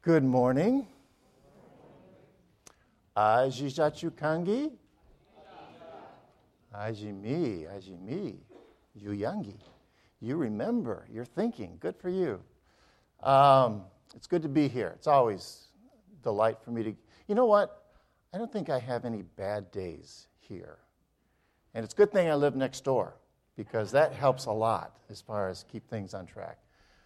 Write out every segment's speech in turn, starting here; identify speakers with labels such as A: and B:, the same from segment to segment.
A: Good morning. Ajijachu kangi? Ajimi, Yuyangi. You remember, you're thinking. Good for you. It's good to be here. It's always a delight for me to... You know what? I don't think I have any bad days here. And it's a good thing I live next door, because that helps a lot as far as keep things on track.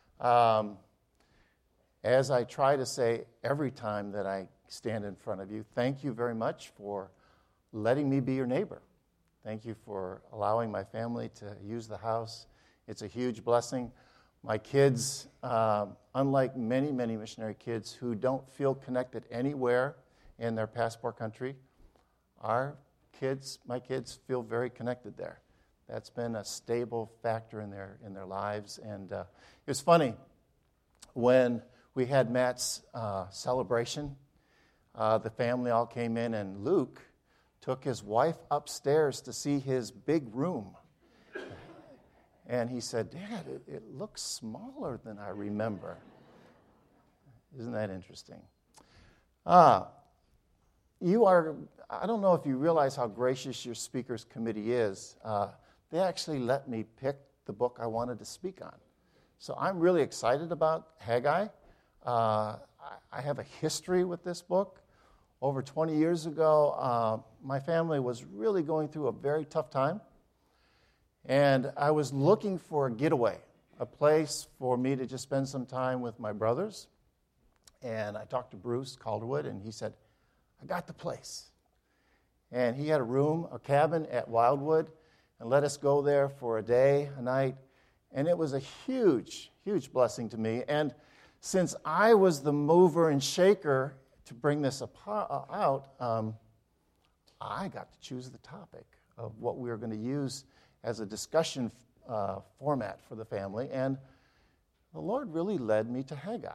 A: As I try to say every time that I stand in front of you, thank you very much for letting me be your neighbor. Thank you for allowing my family to use the house. It's a huge blessing. My kids, unlike many, many missionary kids who don't feel connected anywhere in their passport country, my kids feel very connected there. That's been a stable factor in their lives. And it was funny, when we had Matt's celebration, the family all came in, and Luke took his wife upstairs to see his big room. And he said, "Dad, it looks smaller than I remember." Isn't that interesting? I don't know if you realize how gracious your speakers committee is. They actually let me pick the book I wanted to speak on. So I'm really excited about Haggai. I have a history with this book. Over 20 years ago, my family was really going through a very tough time. And I was looking for a getaway, a place for me to just spend some time with my brothers. And I talked to Bruce Calderwood, and he said, "I got the place." And he had a cabin at Wildwood, and let us go there for a day, a night. And it was a huge, huge blessing to me. And since I was the mover and shaker to bring this out, I got to choose the topic of what we were going to use as a discussion format for the family. And the Lord really led me to Haggai.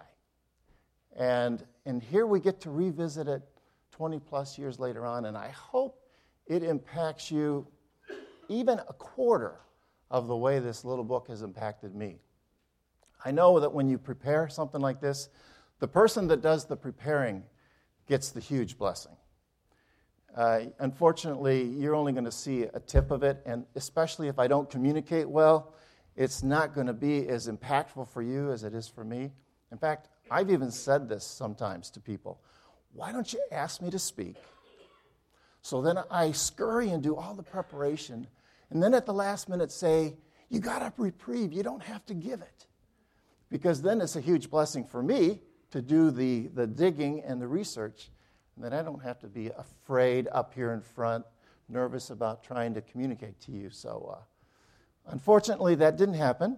A: And here we get to revisit it 20 plus years later on, and I hope it impacts you even a quarter of the way this little book has impacted me. I know that when you prepare something like this, the person that does the preparing gets the huge blessing. Unfortunately, you're only going to see a tip of it, and especially if I don't communicate well, it's not going to be as impactful for you as it is for me. In fact, I've even said this sometimes to people. Why don't you ask me to speak? So then I scurry and do all the preparation, and then at the last minute say, "You got a reprieve, you don't have to give it." Because then it's a huge blessing for me to do the digging and the research, and then I don't have to be afraid up here in front, nervous about trying to communicate to you. So unfortunately, that didn't happen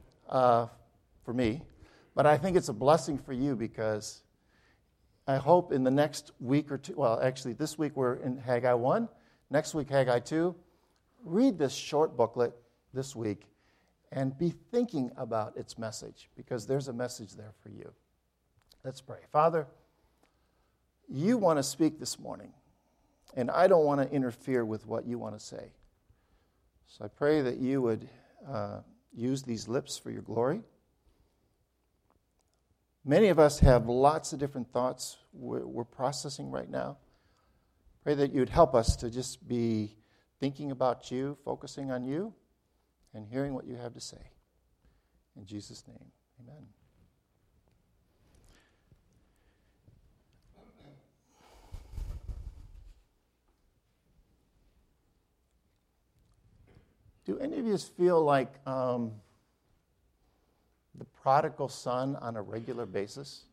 A: for me, but I think it's a blessing for you, because I hope in the next week or two, well, actually this week we're in Haggai 1, next week Haggai 2, read this short booklet this week and be thinking about its message, because there's a message there for you. Let's pray. Father, you want to speak this morning, and I don't want to interfere with what you want to say. So I pray that you would use these lips for your glory. Many of us have lots of different thoughts we're processing right now. Pray that you'd help us to just be thinking about you, focusing on you, and hearing what you have to say. In Jesus' name, amen. Do any of you feel like the prodigal son on a regular basis?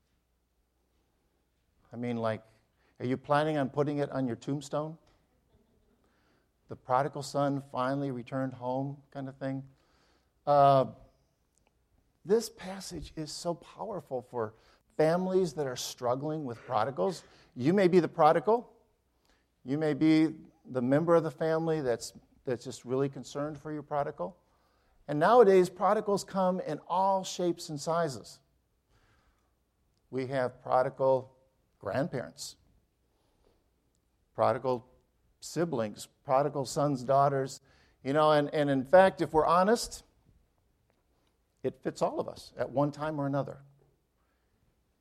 A: I mean, like, are you planning on putting it on your tombstone? The prodigal son finally returned home kind of thing. This passage is so powerful for families that are struggling with prodigals. You may be the prodigal. You may be the member of the family that's just really concerned for your prodigal. And nowadays, prodigals come in all shapes and sizes. We have prodigal grandparents, prodigal siblings, prodigal sons, daughters, and in fact, if we're honest, it fits all of us at one time or another.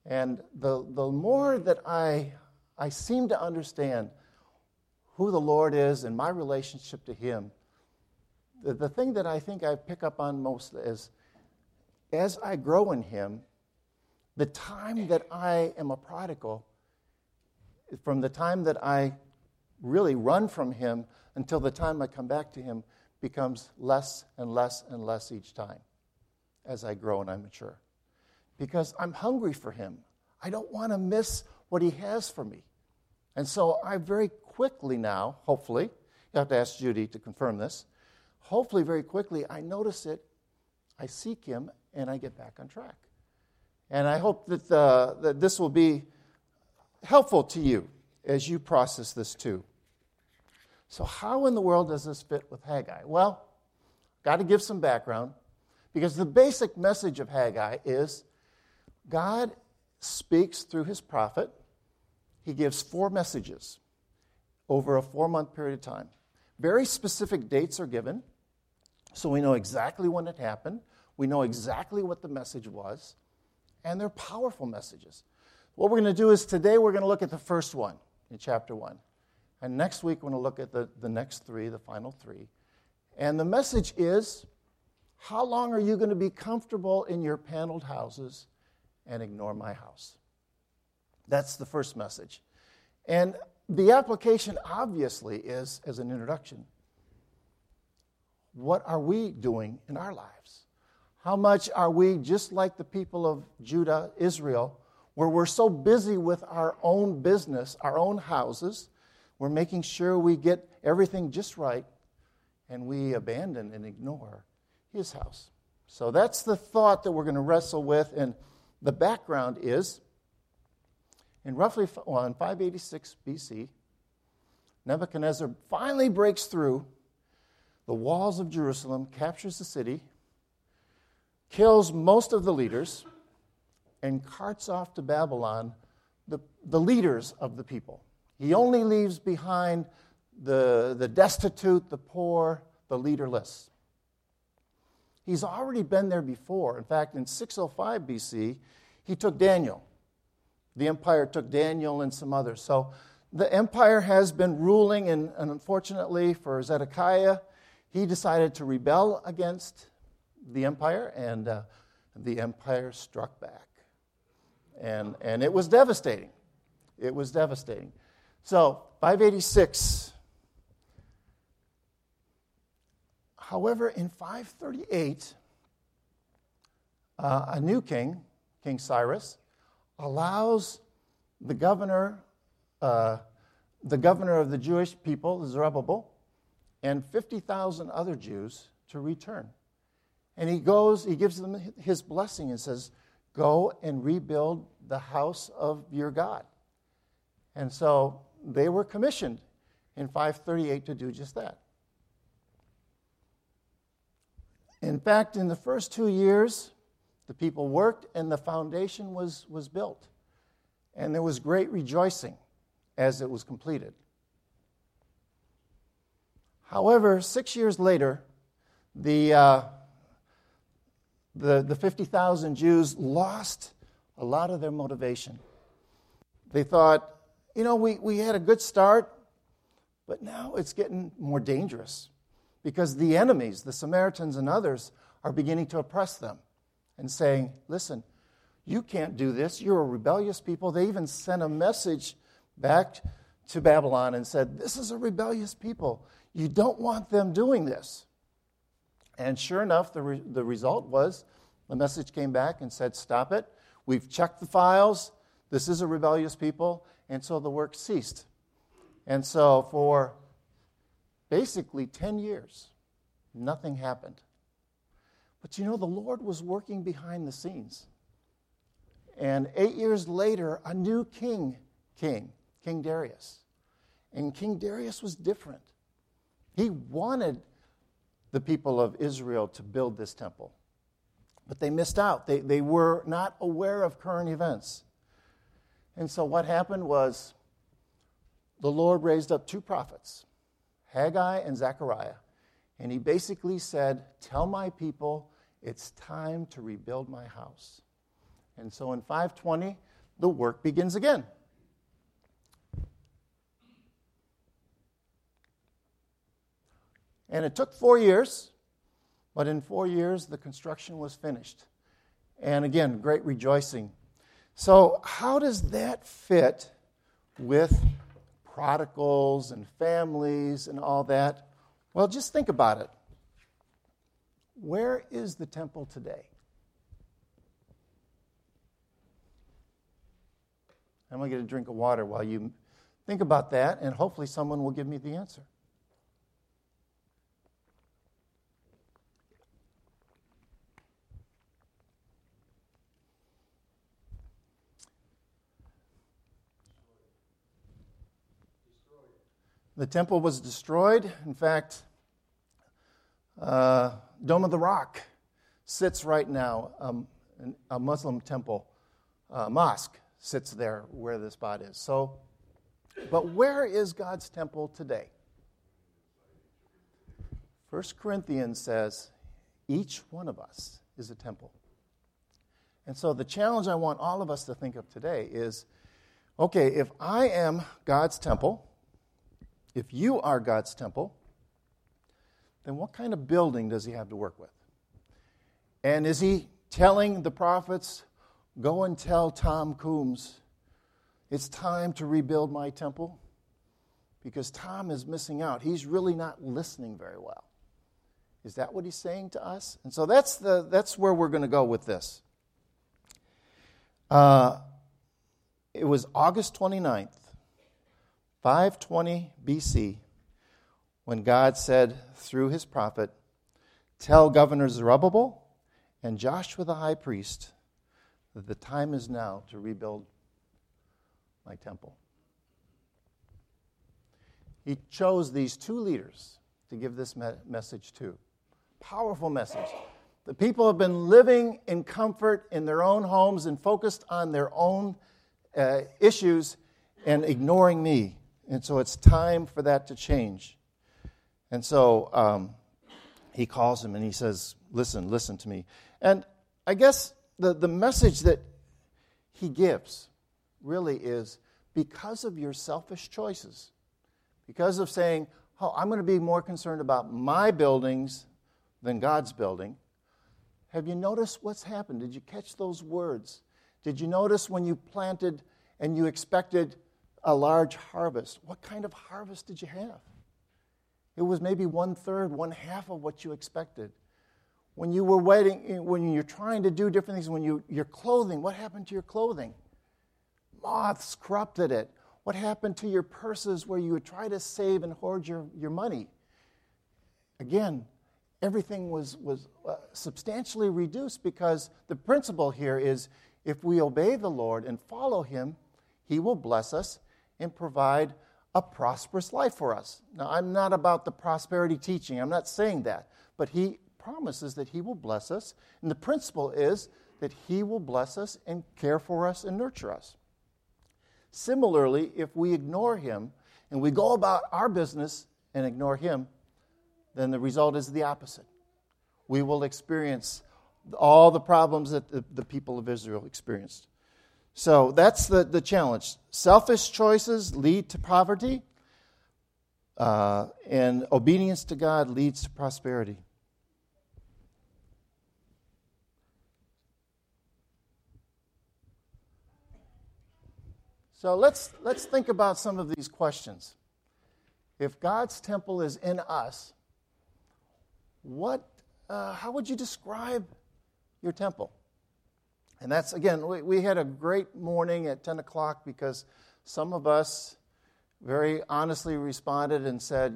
A: And the more that I seem to understand who the Lord is and my relationship to Him, the thing that I think I pick up on most is, as I grow in Him, the time that I am a prodigal, from the time that I really run from Him until the time I come back to Him, becomes less and less and less each time as I grow and I mature. Because I'm hungry for Him. I don't want to miss what He has for me. And so I very quickly now, hopefully, you have to ask Judy to confirm this, hopefully very quickly I notice it, I seek Him, and I get back on track. And I hope that this will be helpful to you as you process this too. So how in the world does this fit with Haggai? Well, got to give some background, because the basic message of Haggai is God speaks through His prophet. He gives 4 messages over a 4-month period of time. Very specific dates are given, so we know exactly when it happened. We know exactly what the message was, and they're powerful messages. What we're going to do is today we're going to look at the first one in chapter 1. And next week we're going to look at the next 3, the final 3. And the message is, how long are you going to be comfortable in your paneled houses and ignore my house? That's the first message. And the application obviously is, as an introduction, what are we doing in our lives? How much are we just like the people of Judah, Israel, where we're so busy with our own business, our own houses, we're making sure we get everything just right, and we abandon and ignore His house. So that's the thought that we're going to wrestle with, and the background is, in 586 BC, Nebuchadnezzar finally breaks through the walls of Jerusalem, captures the city, kills most of the leaders, and carts off to Babylon the leaders of the people. He only leaves behind the destitute, the poor, the leaderless. He's already been there before. In fact, in 605 BC, he took Daniel. The empire took Daniel and some others. So the empire has been ruling, and unfortunately for Zedekiah, he decided to rebel against the empire, and the empire struck back. And it was devastating. It was devastating. So, 586. However, in 538, a new king, King Cyrus, allows the governor of the Jewish people, Zerubbabel, and 50,000 other Jews to return. And he gives them his blessing and says, go and rebuild the house of your God. And so they were commissioned in 538 to do just that. In fact, in the first 2 years, the people worked and the foundation was built. And there was great rejoicing as it was completed. However, 6 years later, the 50,000 Jews lost a lot of their motivation. They thought, we had a good start, but now it's getting more dangerous because the enemies, the Samaritans and others, are beginning to oppress them and saying, listen, you can't do this. You're a rebellious people. They even sent a message back to Babylon and said, this is a rebellious people. You don't want them doing this. And sure enough, the result was the message came back and said, stop it. We've checked the files. This is a rebellious people. And so the work ceased. And so for basically 10 years, nothing happened. But the Lord was working behind the scenes. And 8 years later, a new king came, King Darius. And King Darius was different. He wanted the people of Israel to build this temple. But they missed out. They were not aware of current events. And so what happened was the Lord raised up 2 prophets, Haggai and Zechariah. And he basically said, tell my people it's time to rebuild my house. And so in 520, the work begins again. And it took 4 years, but in 4 years, the construction was finished. And again, great rejoicing. So how does that fit with prodigals and families and all that? Well, just think about it. Where is the temple today? I'm going to get a drink of water while you think about that, and hopefully someone will give me the answer. The temple was destroyed. In fact, Dome of the Rock sits right now, a Muslim temple, mosque sits there where the spot is. So, but where is God's temple today? 1 Corinthians says each one of us is a temple. And so the challenge I want all of us to think of today is, okay, if I am God's temple, if you are God's temple, then what kind of building does he have to work with? And is he telling the prophets, go and tell Tom Coombs, it's time to rebuild my temple? Because Tom is missing out. He's really not listening very well. Is that what he's saying to us? And so that's where we're going to go with this. It was August 29th, 520 BC, when God said through his prophet, tell Governor Zerubbabel and Joshua the high priest that the time is now to rebuild my temple. He chose these two leaders to give this message to. Powerful message. The people have been living in comfort in their own homes and focused on their own issues and ignoring me. And so it's time for that to change. And so he calls him and he says, listen to me. And I guess the message that he gives really is because of your selfish choices, because of saying, oh, I'm going to be more concerned about my buildings than God's building. Have you noticed what's happened? Did you catch those words? Did you notice when you planted and you expected a large harvest? What kind of harvest did you have? It was maybe 1/3, 1/2 of what you expected. When you were waiting, when you're trying to do different things, when your clothing, what happened to your clothing? Moths corrupted it. What happened to your purses where you would try to save and hoard your money? Again, everything was substantially reduced because the principle here is if we obey the Lord and follow him, he will bless us and provide a prosperous life for us. Now, I'm not about the prosperity teaching. I'm not saying that. But he promises that he will bless us. And the principle is that he will bless us and care for us and nurture us. Similarly, if we ignore him and we go about our business and ignore him, then the result is the opposite. We will experience all the problems that the people of Israel experienced. So that's the challenge. Selfish choices lead to poverty, and obedience to God leads to prosperity. So let's think about some of these questions. If God's temple is in us, how would you describe your temple? And that's, again, we had a great morning at 10 o'clock because some of us very honestly responded and said,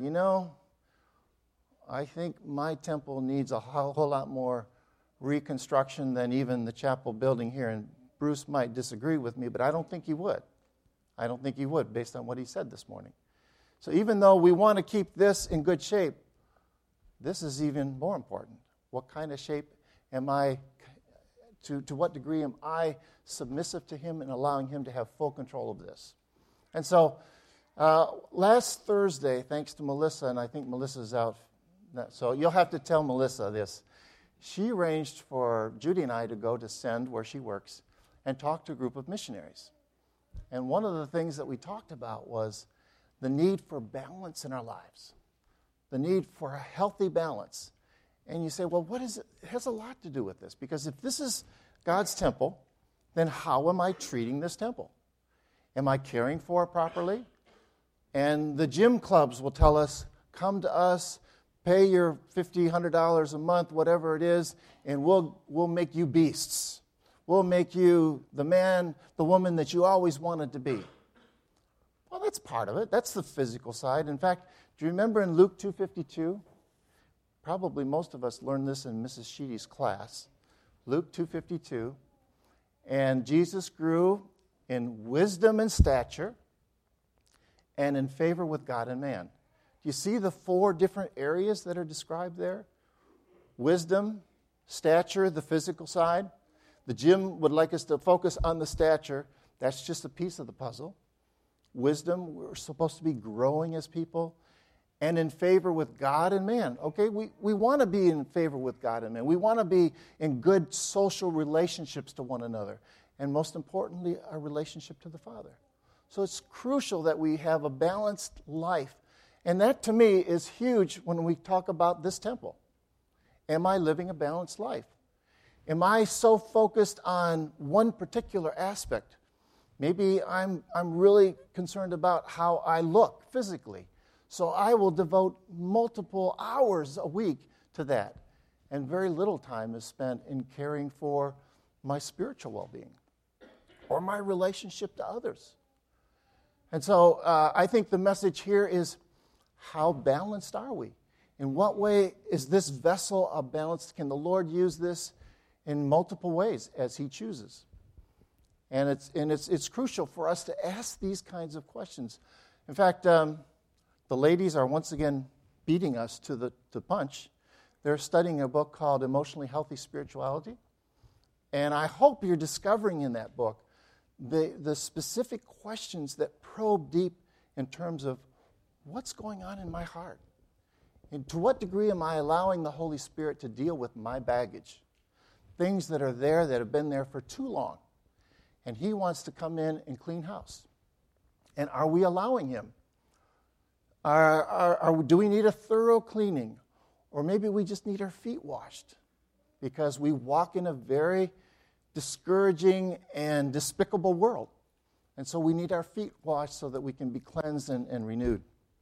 A: I think my temple needs a whole lot more reconstruction than even the chapel building here. And Bruce might disagree with me, but I don't think he would. I don't think he would based on what he said this morning. So even though we want to keep this in good shape, this is even more important. What kind of shape am I, to what degree am I submissive to him and allowing him to have full control of this? And so last Thursday, thanks to Melissa, and I think Melissa's out, so you'll have to tell Melissa this. She arranged for Judy and I to go to Send, where she works, and talk to a group of missionaries. And one of the things that we talked about was the need for balance in our lives, the need for a healthy balance. And you say, well, what is it? It has a lot to do with this, because if this is God's temple, then how am I treating this temple? Am I caring for it properly? And the gym clubs will tell us, come to us, pay your $50, $100 a month, whatever it is, and we'll make you beasts. We'll make you the man, the woman that you always wanted to be. Well, that's part of it. That's the physical side. In fact, do you remember in Luke 2:52? Probably most of us learned this in Mrs. Sheedy's class. Luke 2:52. And Jesus grew in wisdom and stature and in favor with God and man. Do you see the 4 different areas that are described there? Wisdom, stature, the physical side. The gym would like us to focus on the stature. That's just a piece of the puzzle. Wisdom, we're supposed to be growing as people. And in favor with God and man. Okay, we want to be in favor with God and man. We want to be in good social relationships to one another. And most importantly, our relationship to the Father. So it's crucial that we have a balanced life. And that, to me, is huge when we talk about this temple. Am I living a balanced life? Am I so focused on one particular aspect? Maybe I'm really concerned about how I look physically. So I will devote multiple hours a week to that. And very little time is spent in caring for my spiritual well-being or my relationship to others. And so I think the message here is, how balanced are we? In what way is this vessel of balance? Can the Lord use this in multiple ways as He chooses? And it's crucial for us to ask these kinds of questions. In fact, the ladies are once again beating us to the punch. They're studying a book called Emotionally Healthy Spirituality. And I hope you're discovering in that book the specific questions that probe deep in terms of what's going on in my heart. And to what degree am I allowing the Holy Spirit to deal with my baggage? Things that are there that have been there for too long. And He wants to come in and clean house. And are we allowing Him? Do we need a thorough cleaning? Or maybe we just need our feet washed because we walk in a very discouraging and despicable world. And so we need our feet washed so that we can be cleansed and renewed.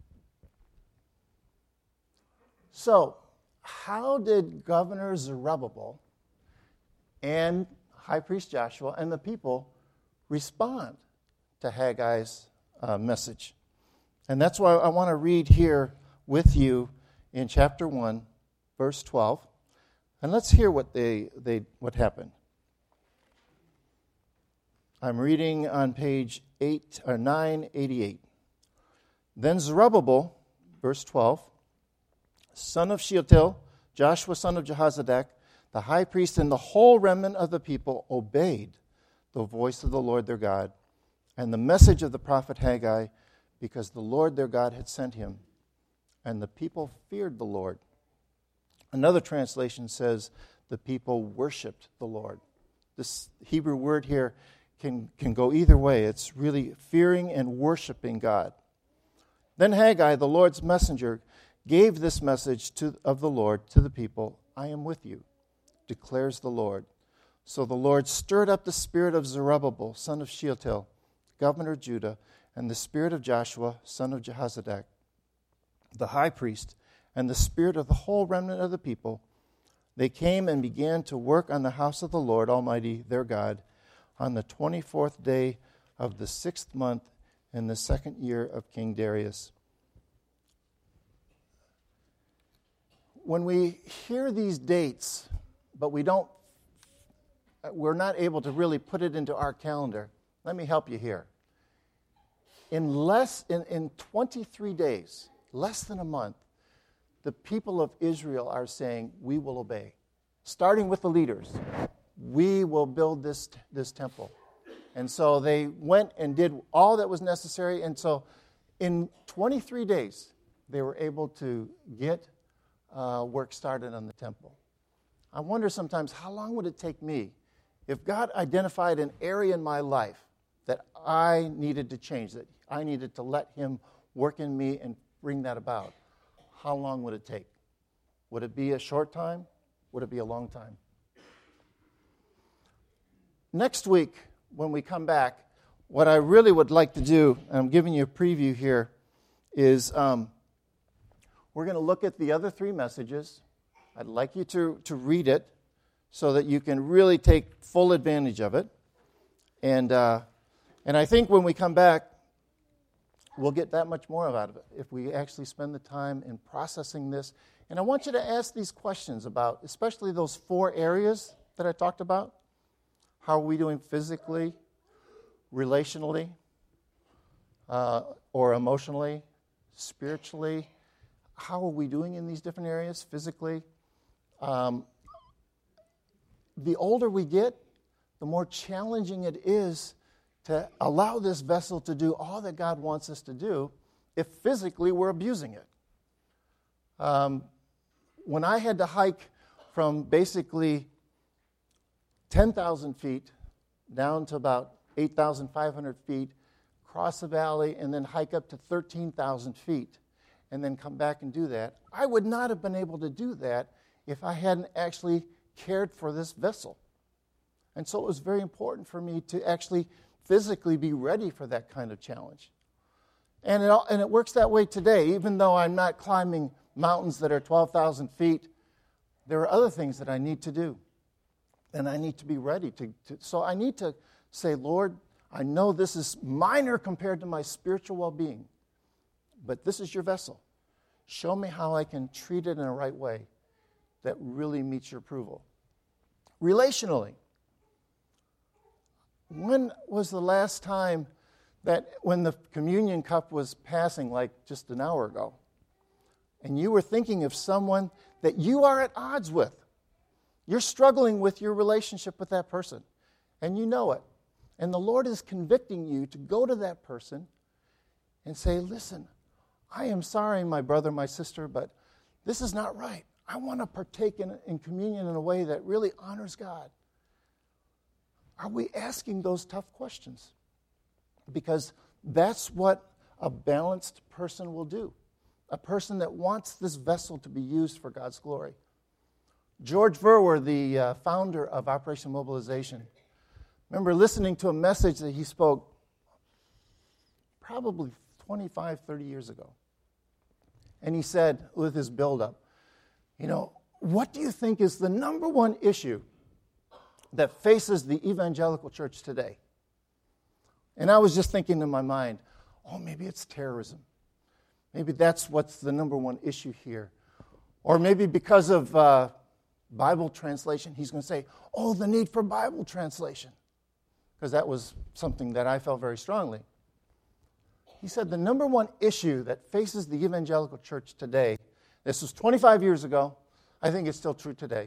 A: So, how did Governor Zerubbabel and High Priest Joshua and the people respond to Haggai's message? And that's why I want to read here with you in chapter 1, verse 12. And let's hear what happened. I'm reading on page 988. Then Zerubbabel, verse 12, son of Shealtiel, Joshua son of Jehozadak, the high priest, and the whole remnant of the people obeyed the voice of the Lord their God and the message of the prophet Haggai, because the Lord their God had sent him, and the people feared the Lord. Another translation says the people worshipped the Lord. This Hebrew word here can go either way. It's really fearing and worshiping God. Then Haggai, the Lord's messenger, gave this message of the Lord to the people, I am with you, declares the Lord. So the Lord stirred up the spirit of Zerubbabel, son of Shealtiel, governor of Judah, and the spirit of Joshua, son of Jehozadak, the high priest, and the spirit of the whole remnant of the people. They came and began to work on the house of the Lord Almighty, their God, on the 24th day of the 6th month in the 2nd year of King Darius. When we hear these dates, but we're not able to really put it into our calendar, let me help you here. In 23 days, less than a month, the people of Israel are saying, we will obey. Starting with the leaders, we will build this temple. And so they went and did all that was necessary. And so in 23 days, they were able to get work started on the temple. I wonder sometimes, how long would it take me if God identified an area in my life that I needed to change, that I needed to let him work in me and bring that about, how long would it take? Would it be a short time? Would it be a long time? Next week, when we come back, what I really would like to do, and I'm giving you a preview here, is we're going to look at the other three messages. I'd like you to read it so that you can really take full advantage of it. And I think when we come back, we'll get that much more out of it if we actually spend the time in processing this. And I want you to ask these questions about, especially those 4 areas that I talked about. How are we doing physically, relationally, or emotionally, spiritually? How are we doing in these different areas physically? The older we get, the more challenging it is to allow this vessel to do all that God wants us to do if physically we're abusing it. When I had to hike from basically 10,000 feet down to about 8,500 feet, cross the valley, and then hike up to 13,000 feet, and then come back and do that, I would not have been able to do that if I hadn't actually cared for this vessel. And so it was very important for me to actually physically be ready for that kind of challenge. And it works that way today. Even though I'm not climbing mountains that are 12,000 feet, there are other things that I need to do. And I need to be ready so I need to say, Lord, I know this is minor compared to my spiritual well-being, but this is your vessel. Show me how I can treat it in a right way that really meets your approval. Relationally, when was the last time that when the communion cup was passing, like just an hour ago, and you were thinking of someone that you are at odds with? You're struggling with your relationship with that person, and you know it. And the Lord is convicting you to go to that person and say, listen, I am sorry, my brother, my sister, but this is not right. I want to partake in communion in a way that really honors God. Are we asking those tough questions? Because that's what a balanced person will do. A person that wants this vessel to be used for God's glory. George Verwer, the founder of Operation Mobilization, remember listening to a message that he spoke probably 25, 30 years ago. And he said, with his buildup, what do you think is the number one issue that faces the evangelical church today? And I was just thinking in my mind, maybe it's terrorism. Maybe that's what's the number one issue here. Or maybe because of Bible translation, he's going to say, the need for Bible translation. Because that was something that I felt very strongly. He said the number one issue that faces the evangelical church today, this was 25 years ago, I think it's still true today,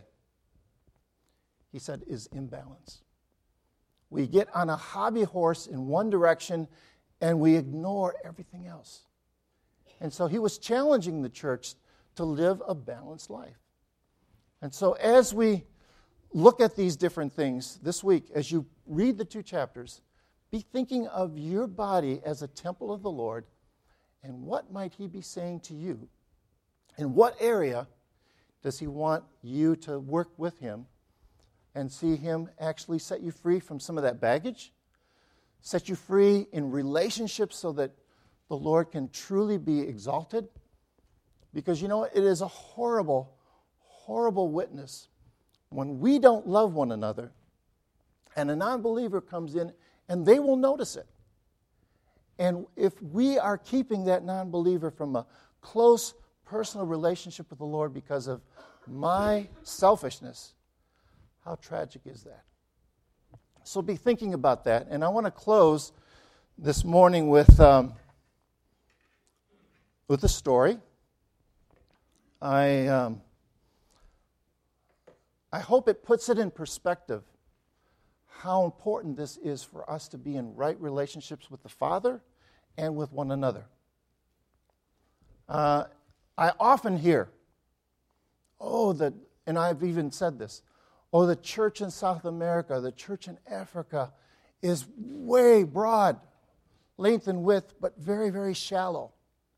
A: he said, is imbalance. We get on a hobby horse in one direction and we ignore everything else. And so he was challenging the church to live a balanced life. And so as we look at these different things this week, as you read the 2 chapters, be thinking of your body as a temple of the Lord, and what might he be saying to you? In what area does he want you to work with him and see him actually set you free from some of that baggage, set you free in relationships so that the Lord can truly be exalted? Because it is a horrible, horrible witness when we don't love one another and a non-believer comes in and they will notice it. And if we are keeping that non-believer from a close personal relationship with the Lord because of my selfishness, how tragic is that? So be thinking about that. And I want to close this morning with a story. I hope it puts it in perspective how important this is for us to be in right relationships with the Father and with one another. I often hear, and I've even said this, the church in South America, the church in Africa is way broad, length and width, but very, very shallow.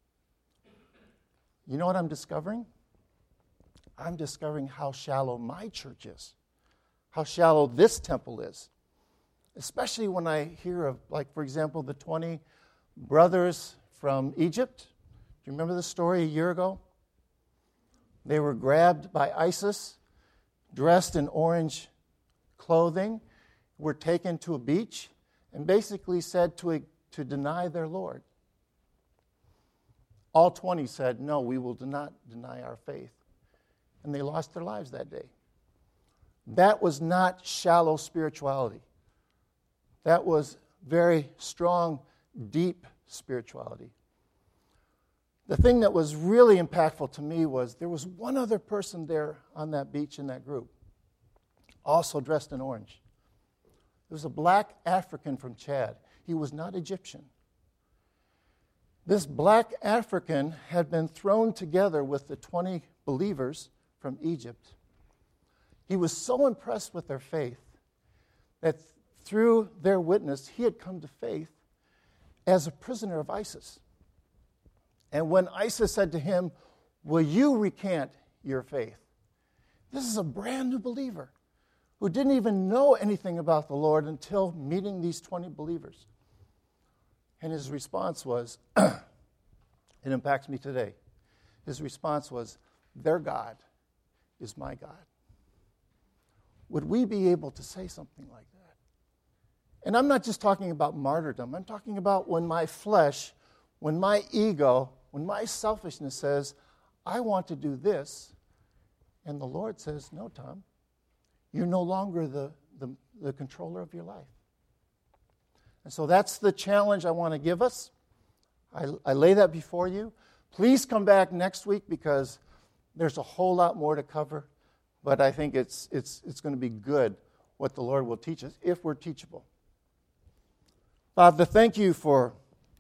A: You know what I'm discovering? I'm discovering how shallow my church is, how shallow this temple is. Especially when I hear of, like, for example, the 20 brothers from Egypt. Do you remember the story a year ago? They were grabbed by ISIS, dressed in orange clothing, were taken to a beach, and basically said to deny their Lord. All 20 said, no, we will not deny our faith. And they lost their lives that day. That was not shallow spirituality. That was very strong, deep spirituality. The thing that was really impactful to me was there was one other person there on that beach in that group, also dressed in orange. It was a black African from Chad. He was not Egyptian. This black African had been thrown together with the 20 believers from Egypt. He was so impressed with their faith that through their witness, he had come to faith as a prisoner of ISIS. And when ISIS said to him, will you recant your faith? This is a brand new believer who didn't even know anything about the Lord until meeting these 20 believers. And his response was, it impacts me today. His response was, their God is my God. Would we be able to say something like that? And I'm not just talking about martyrdom. I'm talking about when my flesh, when my ego, when my selfishness says, I want to do this, and the Lord says, no, Tom, you're no longer the controller of your life. And so that's the challenge I want to give us. I lay that before you. Please come back next week because there's a whole lot more to cover, but I think it's going to be good what the Lord will teach us if we're teachable. Father, thank you for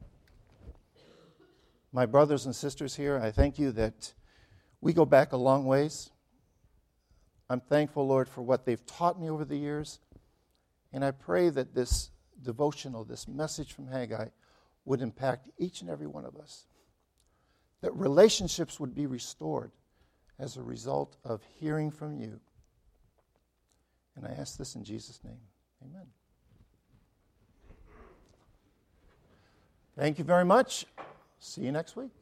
A: my brothers and sisters here. I thank you that we go back a long ways. I'm thankful, Lord, for what they've taught me over the years, and I pray that this devotional, this message from Haggai, would impact each and every one of us, that relationships would be restored as a result of hearing from you. And I ask this in Jesus' name. Amen. Thank you very much. See you next week.